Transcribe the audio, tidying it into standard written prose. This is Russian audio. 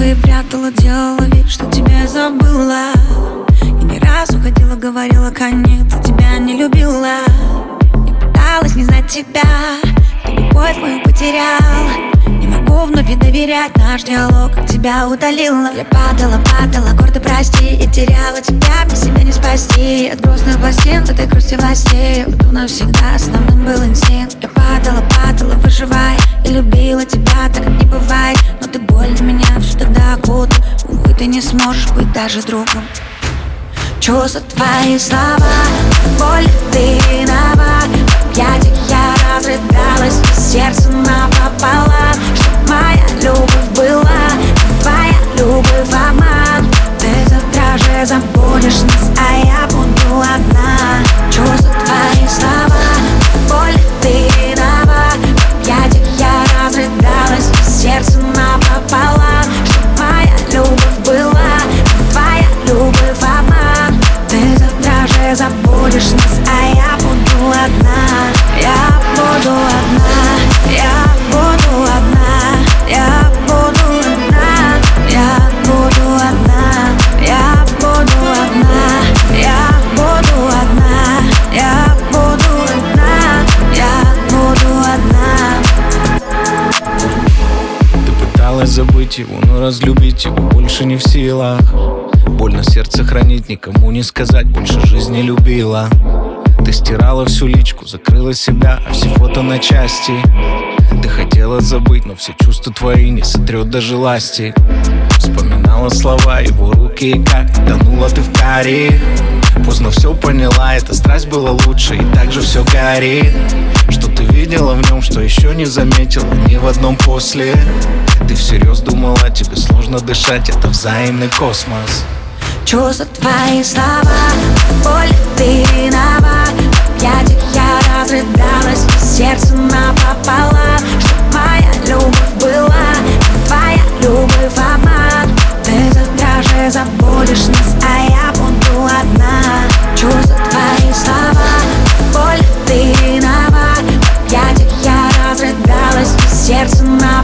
твои прятала, делала вид, что тебя забыла. И не раз уходила, говорила конец, тебя не любила. Я пыталась не знать тебя, ты любовь мою потерял. Не могу вновь и доверять, наш диалог от тебя удалила. Я падала, гордо прости, и теряла тебя, мне себя не спасти. От грустных пластин в этой грусти властей уйду навсегда, основным был инстинкт. Я падала, выживая, и любила тебя, так не бывает. Но ты больно меня всю тогда окутал. Увы, ты не сможешь быть даже другом. Чувства твои слова, боль, ты виноват. В объятиях я разрыдалась, сердце напополам. Чтоб моя любовь была, твоя любовь обман. Ты завтра же забудешь нас, а я буду одна. Чувства твои слова, боль, ты виноват. В объятиях я разрыдалась, сердце напополам. Чтоб моя любовь была, твоя любовь обман. Ты завтра же забудешь нас, а я буду одна. Я буду одна, я буду одна, я буду одна, я буду одна, я буду одна, я буду одна, я буду одна, я буду одна. Ты пыталась забыть его, но разлюбить его больше не в силах. Больно сердце хранить, никому не сказать, больше жизни любила. Ты стирала всю личку, закрыла себя, а все фото на части. Ты хотела забыть, но все чувства твои не сотрет даже ласти. Вспоминала слова, его руки, и как тонула ты в каре. Поздно все поняла, эта страсть была лучше, и так же все горит. Что ты видела в нем, что еще не заметила ни в одном после. Ты всерьез думала, тебе сложно дышать, это взаимный космос. Чувства твои слова, боль, ты виноват. В объятиях я разрыдалась, сердце напополам. Чтоб моя любовь была, твоя любовь обман. Ты завтра же забудешь нас, а я буду одна. Чувства твои слова, боль, ты виноват. В объятиях я разрыдалась, сердце напополам.